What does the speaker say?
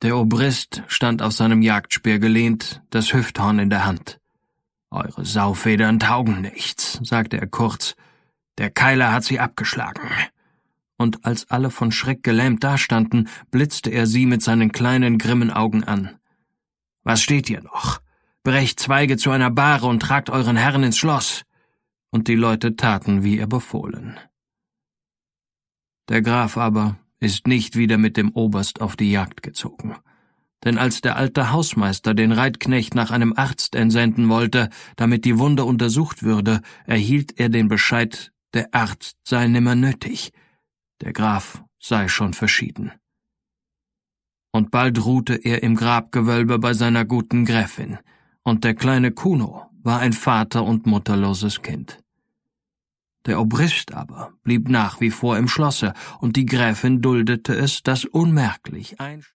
Der Obrist stand auf seinem Jagdspeer gelehnt, das Hüfthorn in der Hand. »Eure Saufedern taugen nichts«, sagte er kurz. »Der Keiler hat sie abgeschlagen.« Und als alle von Schreck gelähmt dastanden, blitzte er sie mit seinen kleinen, grimmen Augen an. »Was steht ihr noch? Brecht Zweige zu einer Bahre und tragt euren Herrn ins Schloss.« Und die Leute taten, wie er befohlen. Der Graf aber ist nicht wieder mit dem Oberst auf die Jagd gezogen. Denn als der alte Hausmeister den Reitknecht nach einem Arzt entsenden wollte, damit die Wunde untersucht würde, erhielt er den Bescheid, der Arzt sei nimmer nötig. Der Graf sei schon verschieden. Und bald ruhte er im Grabgewölbe bei seiner guten Gräfin, und der kleine Kuno war ein vater- und mutterloses Kind. Der Obrist aber blieb nach wie vor im Schlosse, und die Gräfin duldete es, dass unmerklich ein